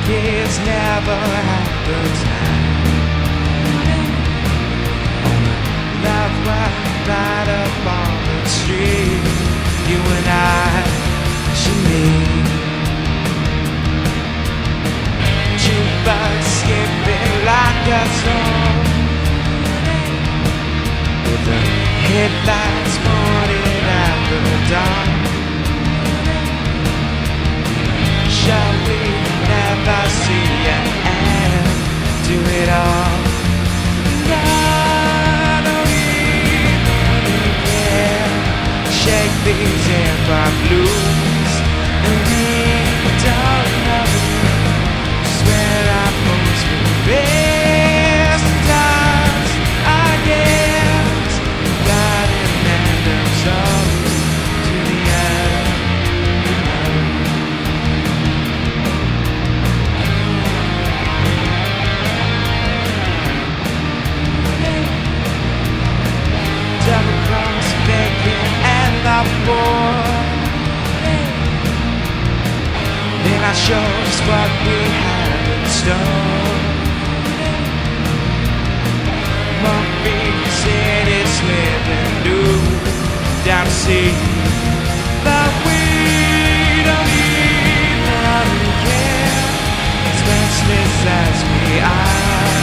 years never had the time. Love was right up on the street. You and I should meet. Jukebox skipping like a song, with the headlights pointed at the dawn. Shall we never see an end to it all? I don't even care. Shake these hip-hop blues, and we don't know. Swear I most for best times, I guess. God in end of song to the end. Double cross Bacon and the boy. Then I show us what we have in store. Murphy said it's living new down to see, but we don't even care. As restless as we are,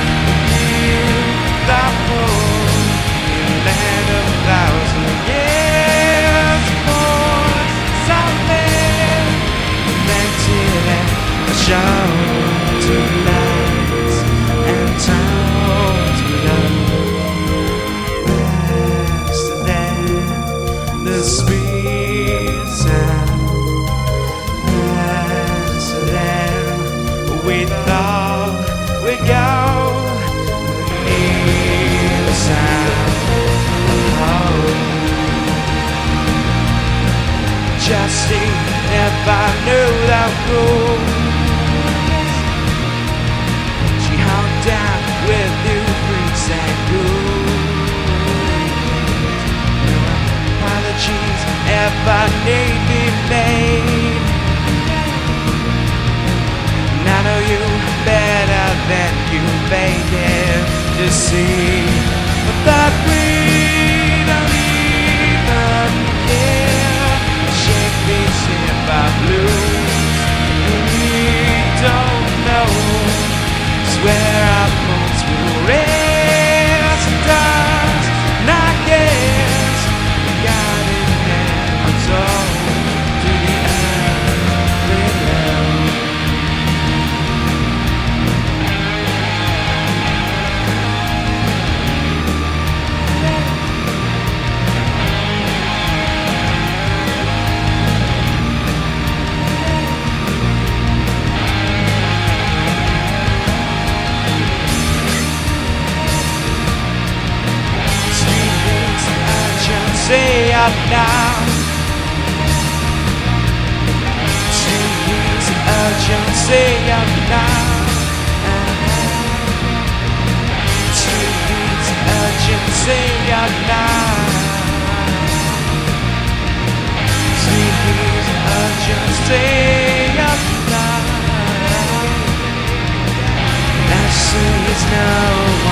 the poor in the land of a thousand years. Boys, something mental and show to lights and tones we love. Faster than the speed sound, faster than we thought we'd go. Need the sound of hope. Justine never knew the rules. She hung down with new freaks and ghouls. No apologies ever need be made. And I know you better than you faded to see, but that we don't even care. Shake these hip-hop blues, and we don't know. Swear our bones will rest in dust, and I guess we got it now. So to the end, below. Say up now. Please, urgency up now. Please, urgency up now. Please, urgency up now. As soon as now.